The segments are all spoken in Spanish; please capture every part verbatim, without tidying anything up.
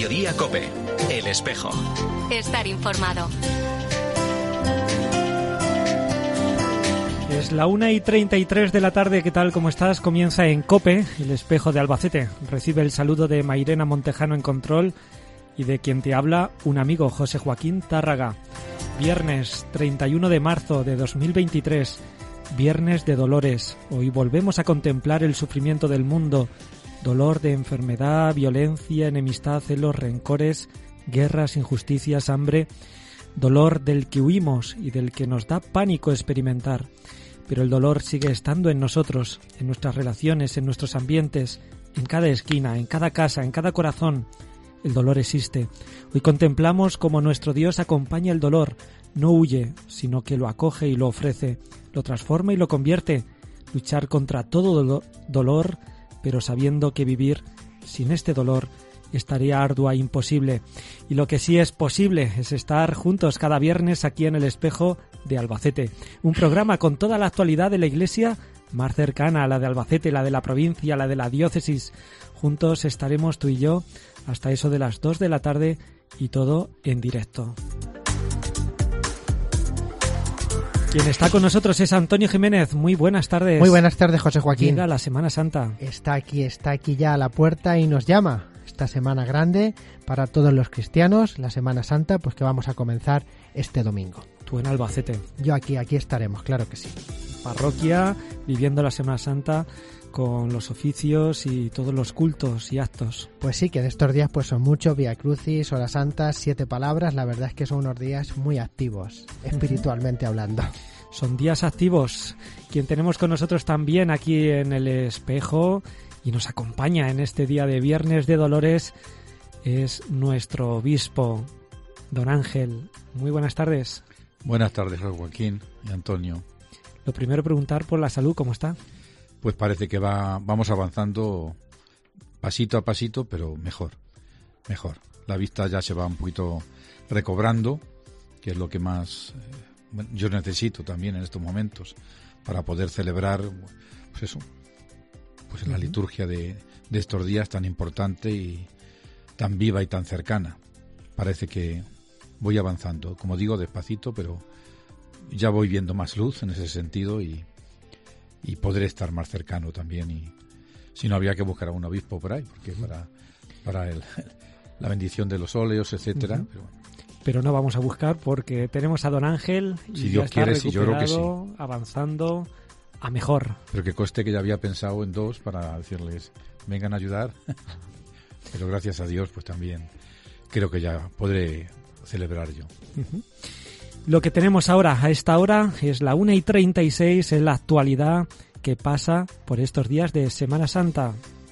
Mediodía COPE. El Espejo. Estar informado. Es la una y treinta y tres de la tarde. ¿Qué tal? ¿Cómo estás? Comienza en COPE, El Espejo de Albacete. Recibe el saludo de Mairena Montejano en control y de quien te habla, un amigo, José Joaquín Tárraga. Viernes treinta y uno de marzo de dos mil veintitrés. Viernes de dolores. Hoy volvemos a contemplar el sufrimiento del mundo. Dolor de enfermedad, violencia, enemistad, celos, rencores, guerras, injusticias, hambre. Dolor del que huimos y del que nos da pánico experimentar. Pero el dolor sigue estando en nosotros, en nuestras relaciones, en nuestros ambientes, en cada esquina, en cada casa, en cada corazón. El dolor existe. Hoy contemplamos cómo nuestro Dios acompaña el dolor. No huye, sino que lo acoge y lo ofrece, lo transforma y lo convierte. Luchar contra todo do- dolor, pero sabiendo que vivir sin este dolor es tarea ardua e imposible. Y lo que sí es posible es estar juntos cada viernes aquí en El Espejo de Albacete. Un programa con toda la actualidad de la Iglesia más cercana a la de Albacete, la de la provincia, la de la diócesis. Juntos estaremos tú y yo hasta eso de las dos de la tarde y todo en directo. Quien está con nosotros es Antonio Jiménez. Muy buenas tardes. Muy buenas tardes, José Joaquín. Llega la Semana Santa. Está aquí, está aquí ya a la puerta y nos llama. Esta semana grande para todos los cristianos, la Semana Santa, pues que vamos a comenzar este domingo. Tú en Albacete. Yo aquí, aquí estaremos, claro que sí. Parroquia, viviendo la Semana Santa con los oficios y todos los cultos y actos. Pues sí, que de estos días pues son muchos, Vía Crucis, Horas Santas, siete palabras. La verdad es que son unos días muy activos, espiritualmente hablando. Son días activos. Quien tenemos con nosotros también aquí en El Espejo y nos acompaña en este día de Viernes de Dolores es nuestro obispo, don Ángel. Muy buenas tardes. Buenas tardes, Joaquín y Antonio. Lo primero, preguntar por la salud, ¿cómo está? Pues parece que va, vamos avanzando pasito a pasito, pero mejor, mejor. La vista ya se va un poquito recobrando, que es lo que más eh, yo necesito también en estos momentos para poder celebrar, pues eso, pues en la liturgia de, de estos días tan importante y tan viva y tan cercana. Parece que voy avanzando, como digo, despacito, pero ya voy viendo más luz en ese sentido y, y podré estar más cercano también. Y si no, habría que buscar a un obispo por ahí, porque para, para el, la bendición de los óleos, etcétera. Uh-huh. Pero, bueno. Pero no vamos a buscar porque tenemos a don Ángel y si ya Dios está quiere, si yo creo que sí. Avanzando a mejor. Pero que conste que ya había pensado en dos para decirles, vengan a ayudar. Pero gracias a Dios, pues también creo que ya podré celebrar yo. Uh-huh. Lo que tenemos ahora, a esta hora, es la una y treinta y seis, es la actualidad que pasa por estos días de Semana Santa.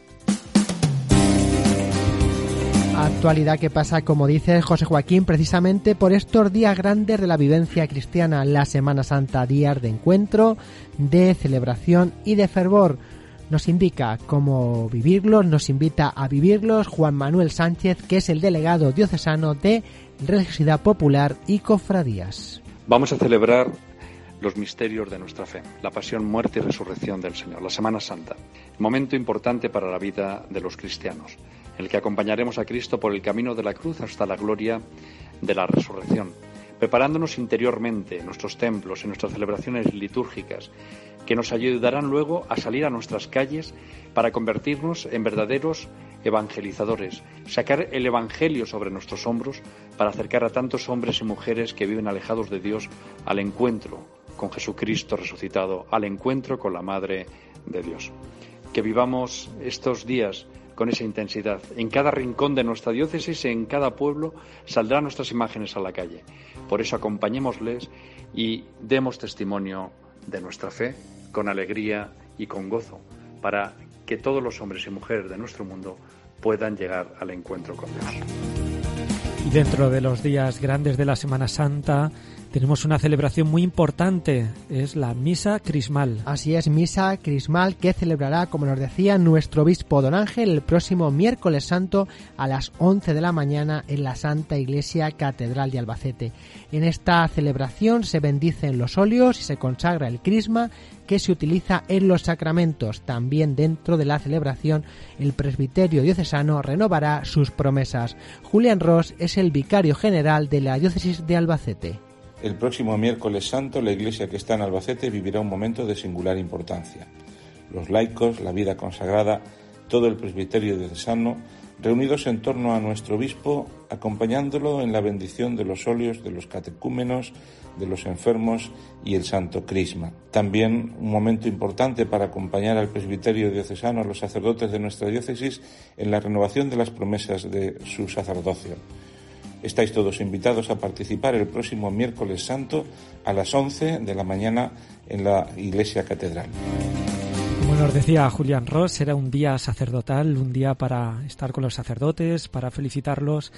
Actualidad que pasa, como dice José Joaquín, precisamente por estos días grandes de la vivencia cristiana, la Semana Santa, días de encuentro, de celebración y de fervor. Nos indica cómo vivirlos, nos invita a vivirlos Juan Manuel Sánchez, que es el delegado diocesano de Religiosidad Popular y Cofradías. Vamos a celebrar los misterios de nuestra fe, la pasión, muerte y resurrección del Señor, la Semana Santa, momento importante para la vida de los cristianos, en el que acompañaremos a Cristo por el camino de la cruz hasta la gloria de la resurrección, preparándonos interiormente en nuestros templos, en nuestras celebraciones litúrgicas, que nos ayudarán luego a salir a nuestras calles para convertirnos en verdaderos evangelizadores, sacar el Evangelio sobre nuestros hombros para acercar a tantos hombres y mujeres que viven alejados de Dios al encuentro con Jesucristo resucitado, al encuentro con la Madre de Dios. Que vivamos estos días con esa intensidad. En cada rincón de nuestra diócesis, en cada pueblo, saldrán nuestras imágenes a la calle. Por eso acompañémosles y demos testimonio de nuestra fe con alegría y con gozo, para que todos los hombres y mujeres de nuestro mundo puedan llegar al encuentro con Dios. Y dentro de los días grandes de la Semana Santa, tenemos una celebración muy importante, es la Misa Crismal. Así es, Misa Crismal, que celebrará, como nos decía nuestro obispo don Ángel, el próximo miércoles santo a las once de la mañana en la Santa Iglesia Catedral de Albacete. En esta celebración se bendicen los óleos y se consagra el crisma que se utiliza en los sacramentos. También dentro de la celebración el presbiterio diocesano renovará sus promesas. Julián Ros es el vicario general de la diócesis de Albacete. El próximo miércoles santo la iglesia que está en Albacete vivirá un momento de singular importancia. Los laicos, la vida consagrada, todo el presbiterio diocesano, reunidos en torno a nuestro obispo, acompañándolo en la bendición de los óleos de los catecúmenos, de los enfermos y el santo crisma. También un momento importante para acompañar al presbiterio diocesano, a los sacerdotes de nuestra diócesis, en la renovación de las promesas de su sacerdocio. Estáis todos invitados a participar el próximo miércoles santo a las once de la mañana en la Iglesia Catedral. Como nos decía Julián Ros, será un día sacerdotal, un día para estar con los sacerdotes, para felicitarlos.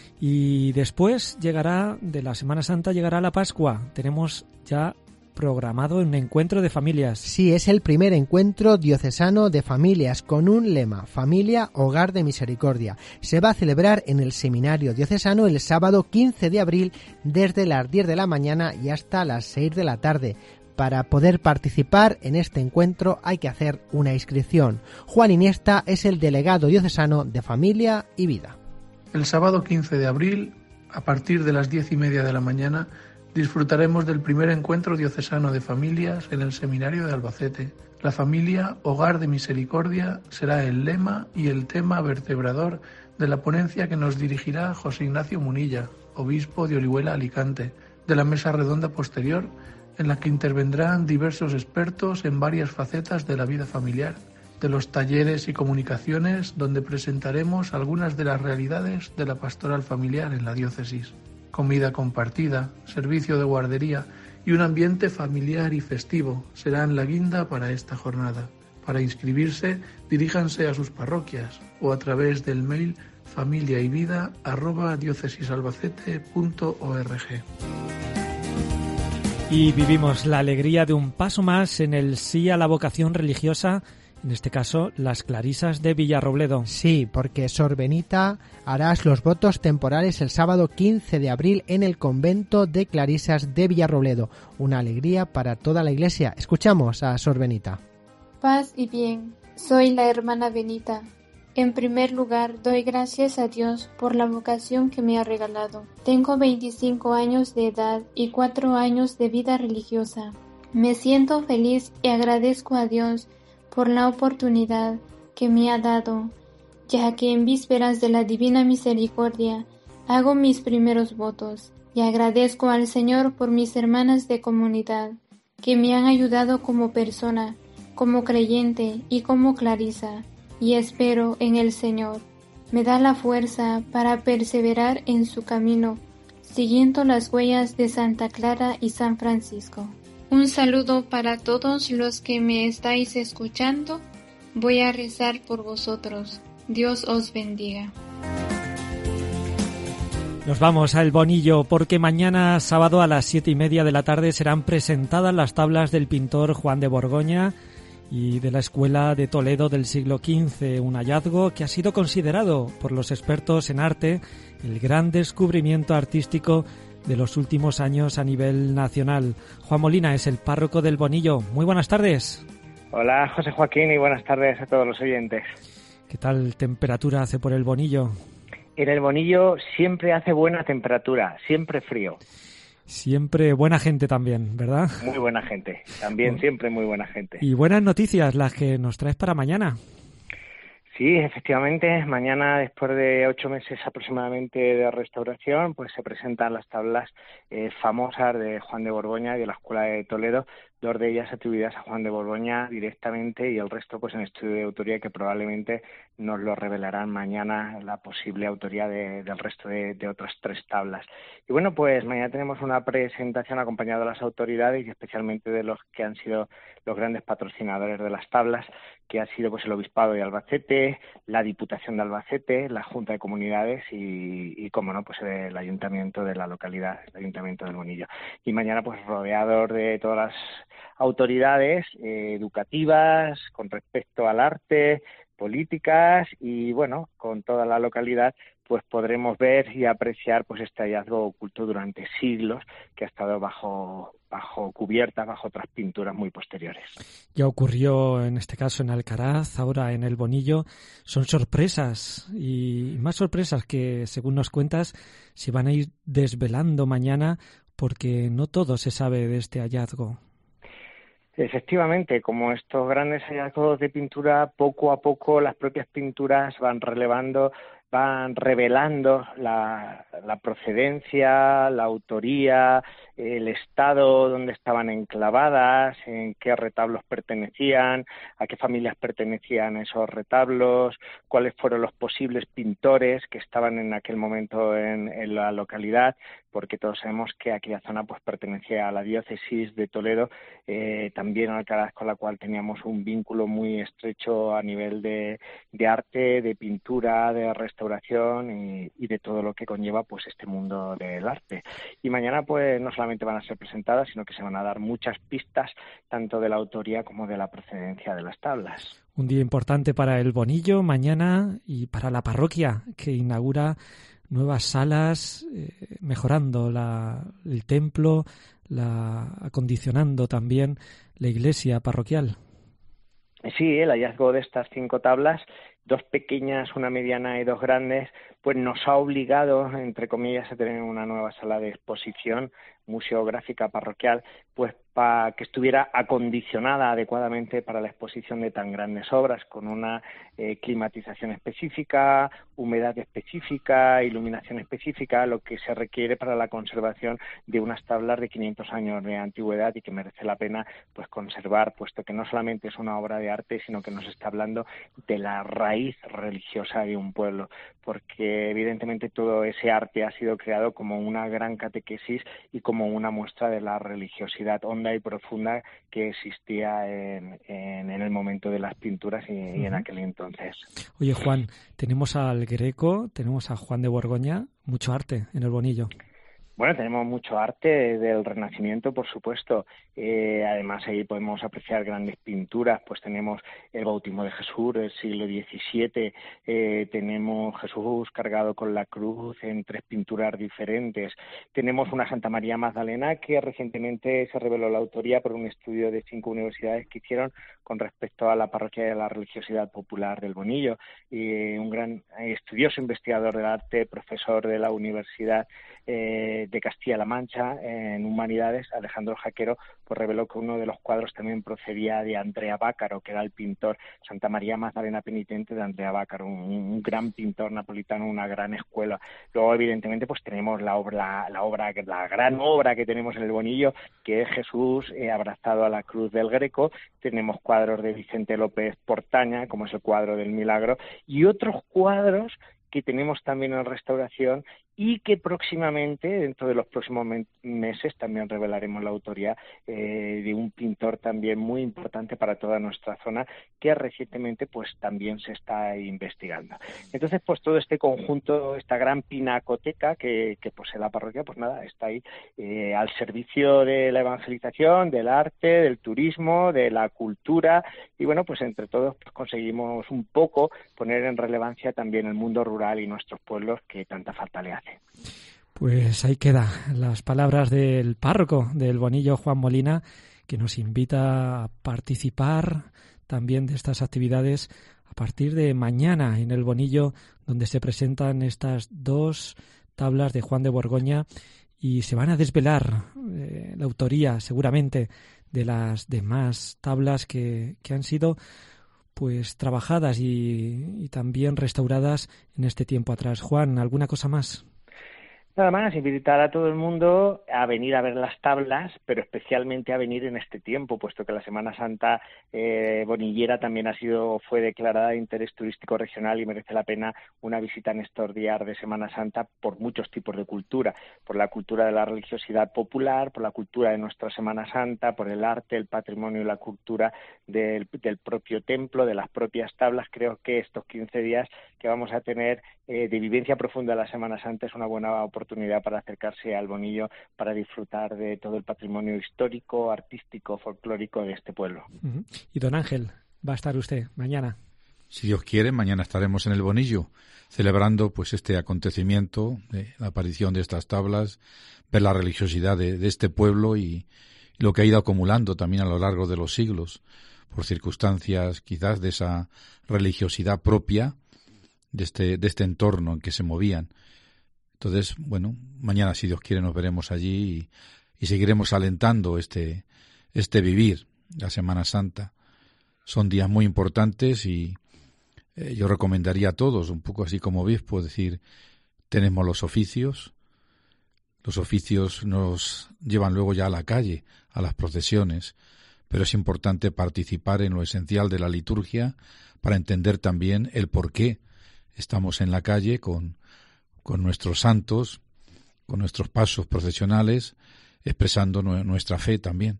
Y después llegará, de la Semana Santa, llegará la Pascua. Tenemos ya programado un encuentro de familias. Sí, es el primer encuentro diocesano de familias con un lema: Familia, Hogar de Misericordia. Se va a celebrar en el Seminario Diocesano el sábado quince de abril desde las diez de la mañana y hasta las seis de la tarde. Para poder participar en este encuentro hay que hacer una inscripción. Juan Iniesta es el delegado diocesano de Familia y Vida. El sábado quince de abril, a partir de las diez y media de la mañana, disfrutaremos del primer encuentro diocesano de familias en el Seminario de Albacete. La familia, Hogar de Misericordia, será el lema y el tema vertebrador de la ponencia que nos dirigirá José Ignacio Munilla, obispo de Orihuela, Alicante, de la mesa redonda posterior, en la que intervendrán diversos expertos en varias facetas de la vida familiar, de los talleres y comunicaciones donde presentaremos algunas de las realidades de la pastoral familiar en la diócesis. Comida compartida, servicio de guardería y un ambiente familiar y festivo serán la guinda para esta jornada. Para inscribirse, diríjanse a sus parroquias o a través del mail familiayvida arroba diócesisalbacete punto org. Y vivimos la alegría de un paso más en el sí a la vocación religiosa, en este caso las clarisas de Villarrobledo. Sí, porque Sor Benita harás los votos temporales el sábado quince de abril en el convento de clarisas de Villarrobledo. Una alegría para toda la iglesia. Escuchamos a Sor Benita. Paz y bien, soy la hermana Benita. En primer lugar, doy gracias a Dios por la vocación que me ha regalado. Tengo veinticinco años de edad y cuatro años de vida religiosa. Me siento feliz y agradezco a Dios por la oportunidad que me ha dado, ya que en vísperas de la Divina Misericordia hago mis primeros votos y agradezco al Señor por mis hermanas de comunidad que me han ayudado como persona, como creyente y como clarisa. Y espero en el Señor. Me da la fuerza para perseverar en su camino, siguiendo las huellas de Santa Clara y San Francisco. Un saludo para todos los que me estáis escuchando. Voy a rezar por vosotros. Dios os bendiga. Nos vamos al Bonillo porque mañana sábado a las siete y media de la tarde serán presentadas las tablas del pintor Juan de Borgoña y de la Escuela de Toledo del siglo quince, un hallazgo que ha sido considerado por los expertos en arte el gran descubrimiento artístico de los últimos años a nivel nacional. Juan Molina es el párroco del Bonillo. Muy buenas tardes. Hola, José Joaquín, y buenas tardes a todos los oyentes. ¿Qué tal temperatura hace por el Bonillo? En el Bonillo siempre hace buena temperatura, siempre frío. Siempre buena gente también, ¿verdad? Muy buena gente, también siempre muy buena gente. Y buenas noticias las que nos traes para mañana. Sí, efectivamente, mañana, después de ocho meses aproximadamente de restauración, pues se presentan las tablas eh, famosas de Juan de Borgoña y de la Escuela de Toledo dos de ellas atribuidas a Juan de Borgoña directamente y el resto pues en estudio de autoría, que probablemente nos lo revelarán mañana la posible autoría de, del resto de, de otras tres tablas. Y bueno, pues mañana tenemos una presentación acompañada de las autoridades y especialmente de los que han sido los grandes patrocinadores de las tablas, que ha sido pues el Obispado de Albacete, la Diputación de Albacete, la Junta de Comunidades y, y como no, pues el Ayuntamiento de la localidad, el Ayuntamiento del Bonillo. Y mañana pues rodeador de todas las autoridades eh, educativas con respecto al arte, políticas y bueno, con toda la localidad pues podremos ver y apreciar pues este hallazgo oculto durante siglos que ha estado bajo bajo cubiertas, bajo otras pinturas muy posteriores. Ya ocurrió en este caso en Alcaraz, ahora en el Bonillo. Son sorpresas y más sorpresas que, según nos cuentas, se van a ir desvelando mañana porque no todo se sabe de este hallazgo. Efectivamente, como estos grandes hallazgos de pintura, poco a poco las propias pinturas van relevando, van revelando la, la procedencia, la autoría, el estado donde estaban enclavadas, en qué retablos pertenecían, a qué familias pertenecían esos retablos, cuáles fueron los posibles pintores que estaban en aquel momento en, en la localidad, porque todos sabemos que aquella zona pues pertenecía a la diócesis de Toledo, eh, también a Alcaraz, con la cual teníamos un vínculo muy estrecho a nivel de, de arte, de pintura, de restauración y, y de todo lo que conlleva pues este mundo del arte. Y mañana pues no solamente van a ser presentadas, sino que se van a dar muchas pistas tanto de la autoría como de la procedencia de las tablas. Un día importante para el Bonillo mañana y para la parroquia, que inaugura nuevas salas, eh, mejorando la, el templo, la, acondicionando también la iglesia parroquial. Sí, el hallazgo de estas cinco tablas, dos pequeñas, una mediana y dos grandes, pues nos ha obligado, entre comillas, a tener una nueva sala de exposición museográfica parroquial, pues para que estuviera acondicionada adecuadamente para la exposición de tan grandes obras, con una eh, climatización específica, humedad específica, iluminación específica, lo que se requiere para la conservación de unas tablas de quinientos años de antigüedad y que merece la pena pues conservar, puesto que no solamente es una obra de arte, sino que nos está hablando de la raíz religiosa de un pueblo, porque evidentemente todo ese arte ha sido creado como una gran catequesis y como una muestra de la religiosidad honda y profunda que existía en, en, en el momento de las pinturas y, uh-huh. y en aquel entonces. Oye, Juan, tenemos al Greco, tenemos a Juan de Borgoña, mucho arte en el Bonillo. Bueno, tenemos mucho arte del Renacimiento, por supuesto. Eh, además, ahí podemos apreciar grandes pinturas. Pues tenemos el bautismo de Jesús del siglo diecisiete. Eh, tenemos Jesús cargado con la cruz en tres pinturas diferentes. Tenemos una Santa María Magdalena que recientemente se reveló la autoría por un estudio de cinco universidades que hicieron con respecto a la parroquia de la religiosidad popular del Bonillo. Eh, un gran estudioso investigador del arte, profesor de la Universidad eh, de Castilla-La Mancha en Humanidades, Alejandro Jaquero, pues reveló que uno de los cuadros también procedía de Andrea Bácaro, que era el pintor Santa María Magdalena Penitente de Andrea Bácaro, un, un gran pintor napolitano, una gran escuela. Luego, evidentemente, pues tenemos la obra, la obra, la gran obra que tenemos en el Bonillo, que es Jesús eh, abrazado a la cruz del Greco. Tenemos cuadros de Vicente López Portaña, como es el cuadro del Milagro, y otros cuadros que tenemos también en restauración y que próximamente, dentro de los próximos meses, también revelaremos la autoría eh, de un pintor también muy importante para toda nuestra zona, que recientemente pues también se está investigando. Entonces, pues todo este conjunto, esta gran pinacoteca que, que posee la parroquia, pues nada, está ahí eh, al servicio de la evangelización, del arte, del turismo, de la cultura, y bueno, pues entre todos pues conseguimos un poco poner en relevancia también el mundo rural y nuestros pueblos que tanta falta le hace. Pues ahí queda las palabras del párroco del Bonillo, Juan Molina, que nos invita a participar también de estas actividades a partir de mañana en el Bonillo, donde se presentan estas dos tablas de Juan de Borgoña y se van a desvelar eh, la autoría seguramente de las demás tablas que, que han sido pues trabajadas y, y también restauradas en este tiempo atrás. Juan, ¿alguna cosa más? Nada más, invitar a todo el mundo a venir a ver las tablas, pero especialmente a venir en este tiempo, puesto que la Semana Santa eh, bonillera también ha sido fue declarada de interés turístico regional y merece la pena una visita en estos días de Semana Santa por muchos tipos de cultura, por la cultura de la religiosidad popular, por la cultura de nuestra Semana Santa, por el arte, el patrimonio y la cultura del, del propio templo, de las propias tablas. Creo que estos quince días que vamos a tener eh, de vivencia profunda de la Semana Santa es una buena oportunidad oportunidad para acercarse al Bonillo, para disfrutar de todo el patrimonio histórico, artístico, folclórico de este pueblo. Uh-huh. Y don Ángel, va a estar usted mañana. Si Dios quiere, mañana estaremos en el Bonillo, celebrando pues este acontecimiento, de la aparición de estas tablas, ver la religiosidad de, de este pueblo y, y lo que ha ido acumulando también a lo largo de los siglos, por circunstancias quizás de esa religiosidad propia de este, de este entorno en que se movían. Entonces, bueno, mañana, si Dios quiere, nos veremos allí y, y seguiremos alentando este, este vivir, la Semana Santa. Son días muy importantes y eh, yo recomendaría a todos, un poco así como obispo, decir, tenemos los oficios, los oficios nos llevan luego ya a la calle, a las procesiones, pero es importante participar en lo esencial de la liturgia para entender también el por qué estamos en la calle con con nuestros santos, con nuestros pasos procesionales, expresando nu- nuestra fe también.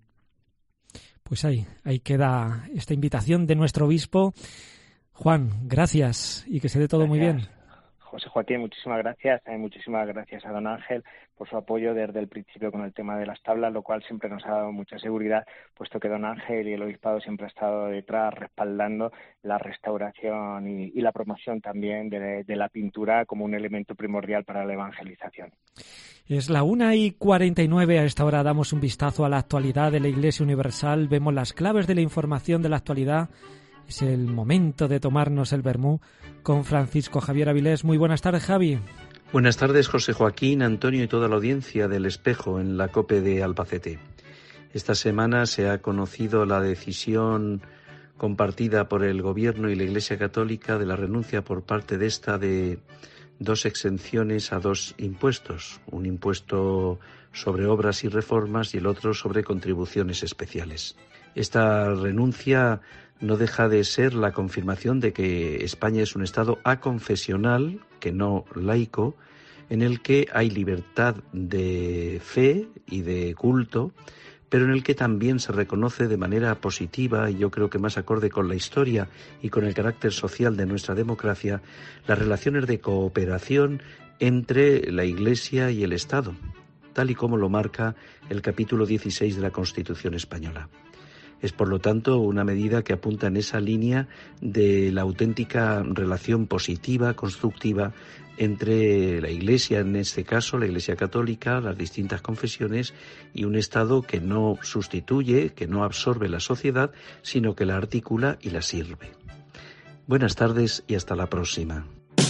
Pues ahí, ahí queda esta invitación de nuestro obispo. Juan, gracias y que se dé todo Gracias. Muy bien. José Joaquín, muchísimas gracias. Eh, muchísimas gracias a don Ángel por su apoyo desde el principio con el tema de las tablas, lo cual siempre nos ha dado mucha seguridad, puesto que don Ángel y el obispado siempre ha estado detrás respaldando la restauración y, y la promoción también de, de la pintura como un elemento primordial para la evangelización. Es la una y cuarenta y nueve. A esta hora damos un vistazo a la actualidad de la Iglesia Universal. Vemos las claves de la información de la actualidad. Es el momento de tomarnos el vermú con Francisco Javier Avilés. Muy buenas tardes, Javi. Buenas tardes, José Joaquín, Antonio y toda la audiencia del Espejo en la COPE de Albacete. Esta semana se ha conocido la decisión compartida por el Gobierno y la Iglesia Católica de la renuncia por parte de esta de dos exenciones a dos impuestos, un impuesto sobre obras y reformas y el otro sobre contribuciones especiales. Esta renuncia no deja de ser la confirmación de que España es un Estado aconfesional, que no laico, en el que hay libertad de fe y de culto, pero en el que también se reconoce de manera positiva, y yo creo que más acorde con la historia y con el carácter social de nuestra democracia, las relaciones de cooperación entre la Iglesia y el Estado, tal y como lo marca el capítulo dieciséis de la Constitución española. Es, por lo tanto, una medida que apunta en esa línea de la auténtica relación positiva, constructiva, entre la Iglesia, en este caso, la Iglesia Católica, las distintas confesiones, y un Estado que no sustituye, que no absorbe la sociedad, sino que la articula y la sirve. Buenas tardes y hasta la próxima.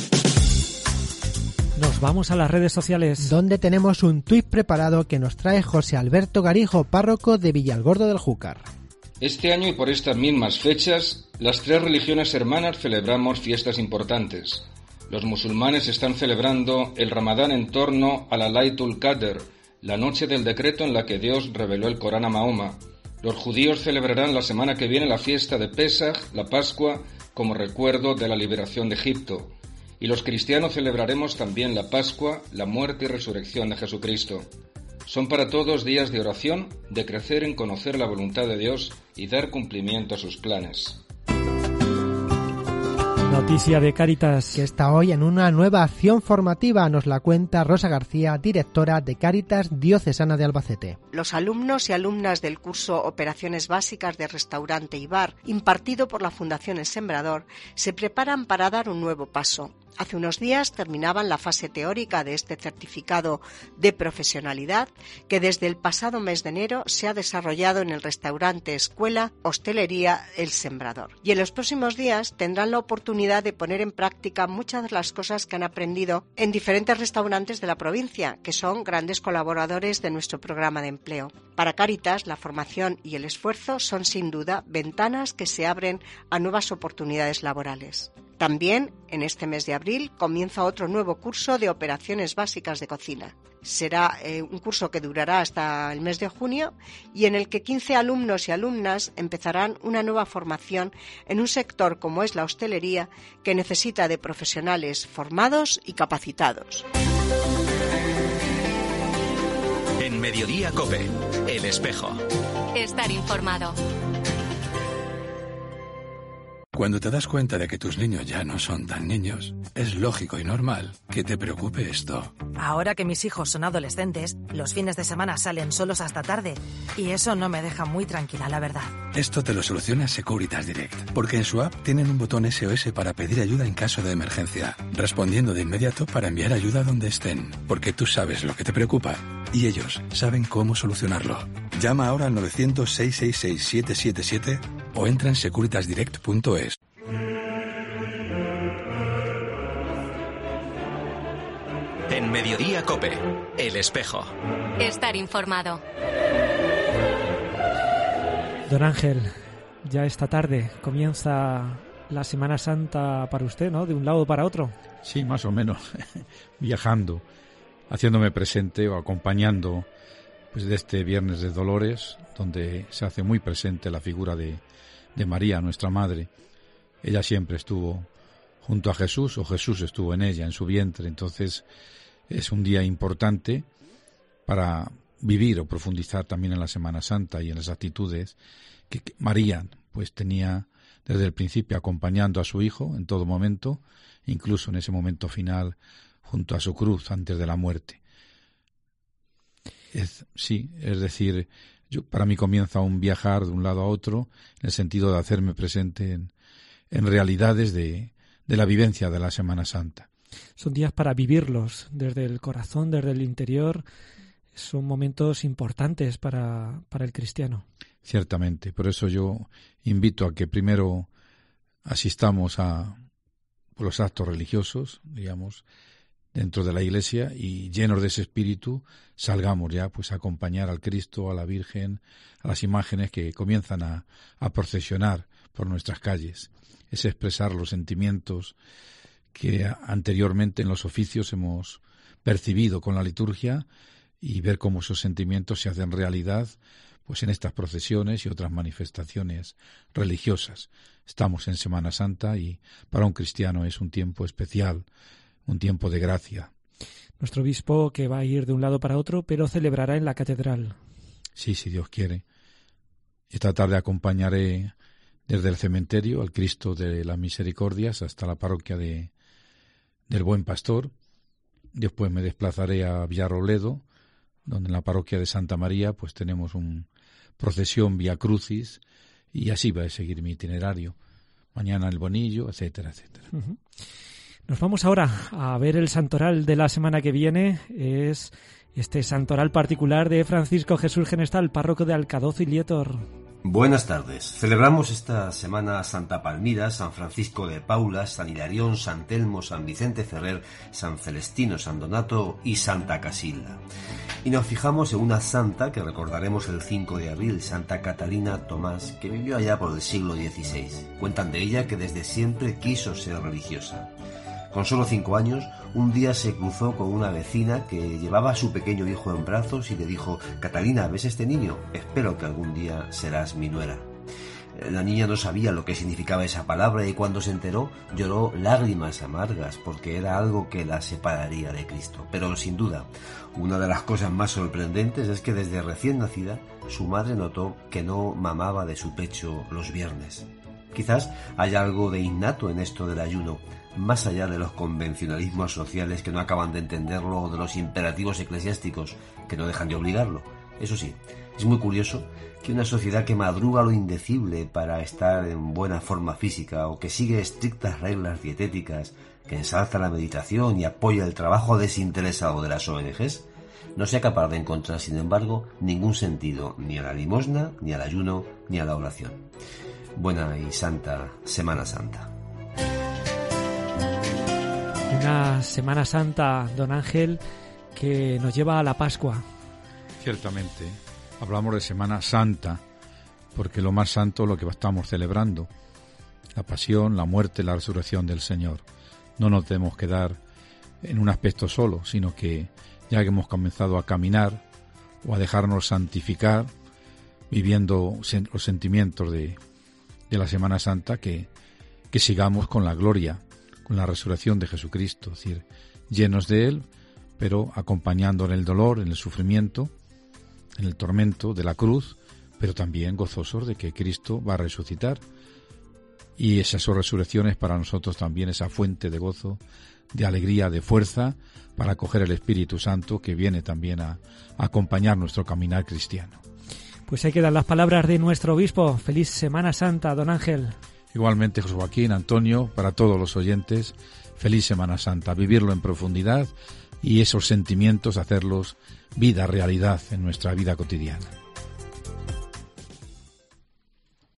Nos vamos a las redes sociales, donde tenemos un tuit preparado que nos trae José Alberto Garijo, párroco de Villalgordo del Júcar. Este año y por estas mismas fechas, las tres religiones hermanas celebramos fiestas importantes. Los musulmanes están celebrando el Ramadán en torno a la Laylatul Qadr, la noche del decreto en la que Dios reveló el Corán a Mahoma. Los judíos celebrarán la semana que viene la fiesta de Pesaj, la Pascua, como recuerdo de la liberación de Egipto. Y los cristianos celebraremos también la Pascua, la muerte y resurrección de Jesucristo. Son para todos días de oración, de crecer en conocer la voluntad de Dios y dar cumplimiento a sus planes. Noticia de Cáritas. Que está hoy en una nueva acción formativa, nos la cuenta Rosa García, directora de Cáritas Diocesana de Albacete. Los alumnos y alumnas del curso Operaciones Básicas de Restaurante y Bar, impartido por la Fundación El Sembrador, se preparan para dar un nuevo paso. Hace unos días terminaban la fase teórica de este certificado de profesionalidad que desde el pasado mes de enero se ha desarrollado en el restaurante Escuela Hostelería El Sembrador. Y en los próximos días tendrán la oportunidad de poner en práctica muchas de las cosas que han aprendido en diferentes restaurantes de la provincia, que son grandes colaboradores de nuestro programa de empleo. Para Cáritas, la formación y el esfuerzo son sin duda ventanas que se abren a nuevas oportunidades laborales. También En este mes de abril comienza otro nuevo curso de operaciones básicas de cocina. Será eh, un curso que durará hasta el mes de junio y en el que quince alumnos y alumnas empezarán una nueva formación en un sector como es la hostelería, que necesita de profesionales formados y capacitados. En Mediodía COPE, El Espejo. Estar informado. Cuando te das cuenta de que tus niños ya no son tan niños, es lógico y normal que te preocupe esto. Ahora que mis hijos son adolescentes, los fines de semana salen solos hasta tarde y eso no me deja muy tranquila, la verdad. Esto te lo soluciona Securitas Direct, porque en su app tienen un botón S O S para pedir ayuda en caso de emergencia, respondiendo de inmediato para enviar ayuda donde estén, porque tú sabes lo que te preocupa y ellos saben cómo solucionarlo. Llama ahora al novecientos, seiscientos sesenta y seis, siete siete siete o entra en securitas direct punto es. En Mediodía COPE, El Espejo. Estar informado. Don Ángel, ya esta tarde comienza la Semana Santa para usted, ¿no? De un lado para otro. Sí, más o menos. Viajando, haciéndome presente o acompañando pues de este Viernes de Dolores, donde se hace muy presente la figura de, de María, nuestra Madre. Ella siempre estuvo junto a Jesús, o Jesús estuvo en ella, en su vientre. Entonces es un día importante para vivir o profundizar también en la Semana Santa y en las actitudes que María pues tenía desde el principio, acompañando a su hijo en todo momento, incluso en ese momento final junto a su cruz antes de la muerte. Es, sí, es decir, yo, para mí comienza un viajar de un lado a otro en el sentido de hacerme presente en, en realidades de, de la vivencia de la Semana Santa. Son días para vivirlos desde el corazón, desde el interior. Son momentos importantes para, para el cristiano. Ciertamente, por eso yo invito a que primero asistamos a los actos religiosos, digamos, dentro de la Iglesia, y llenos de ese espíritu salgamos ya pues a acompañar al Cristo, a la Virgen, a las imágenes que comienzan a, a procesionar por nuestras calles. Es expresar los sentimientos que anteriormente en los oficios hemos percibido con la liturgia y ver cómo esos sentimientos se hacen realidad pues en estas procesiones y otras manifestaciones religiosas. Estamos en Semana Santa y para un cristiano es un tiempo especial, un tiempo de gracia. Nuestro obispo que va a ir de un lado para otro, pero celebrará en la catedral. Sí, si Dios quiere. Esta tarde acompañaré desde el cementerio al Cristo de las Misericordias hasta la parroquia de, del Buen Pastor. Después me desplazaré a Villarrobledo, donde en la parroquia de Santa María pues tenemos una procesión Vía Crucis, y así va a seguir mi itinerario. Mañana el Bonillo, etcétera, etcétera. Uh-huh. Nos vamos ahora a ver el santoral de la semana que viene. Es este santoral particular de Francisco Jesús Genestal, párroco de Alcadoz y Lietor. Buenas tardes. Celebramos esta semana Santa Palmira, San Francisco de Paula, San Hilarión, San Telmo, San Vicente Ferrer, San Celestino, San Donato y Santa Casilda. Y nos fijamos en una santa que recordaremos el cinco de abril, Santa Catalina Tomás, que vivió allá por el siglo dieciséis. Cuentan de ella que desde siempre quiso ser religiosa. Con solo cinco años, un día se cruzó con una vecina que llevaba a su pequeño hijo en brazos y le dijo: «Catalina, ¿ves este niño? Espero que algún día serás mi nuera». La niña no sabía lo que significaba esa palabra y cuando se enteró lloró lágrimas amargas porque era algo que la separaría de Cristo. Pero sin duda, una de las cosas más sorprendentes es que desde recién nacida su madre notó que no mamaba de su pecho los viernes. Quizás haya algo de innato en esto del ayuno, más allá de los convencionalismos sociales que no acaban de entenderlo o de los imperativos eclesiásticos que no dejan de obligarlo. Eso sí, es muy curioso que una sociedad que madruga lo indecible para estar en buena forma física o que sigue estrictas reglas dietéticas, que ensalza la meditación y apoya el trabajo desinteresado de las O N Ges, no sea capaz de encontrar, sin embargo, ningún sentido ni a la limosna, ni al ayuno, ni a la oración. Buena y santa Semana Santa. Una Semana Santa, don Ángel, que nos lleva a la Pascua. Ciertamente, hablamos de Semana Santa, porque lo más santo es lo que estamos celebrando, la pasión, la muerte, la resurrección del Señor. no nos debemos quedar en un aspecto solo, sino que ya que hemos comenzado a caminar o a dejarnos santificar, viviendo los sentimientos de, de la Semana Santa, que, que sigamos con la gloria, con la resurrección de Jesucristo, es decir, llenos de Él, pero acompañando en el dolor, en el sufrimiento, en el tormento de la cruz, pero también gozosos de que Cristo va a resucitar. Y esa resurrección es para nosotros también esa fuente de gozo, de alegría, de fuerza, para acoger el Espíritu Santo que viene también a, a acompañar nuestro caminar cristiano. Pues ahí quedan las palabras de nuestro obispo. Feliz Semana Santa, don Ángel. Igualmente, José Joaquín, Antonio, para todos los oyentes, feliz Semana Santa, vivirlo en profundidad y esos sentimientos hacerlos vida, realidad en nuestra vida cotidiana.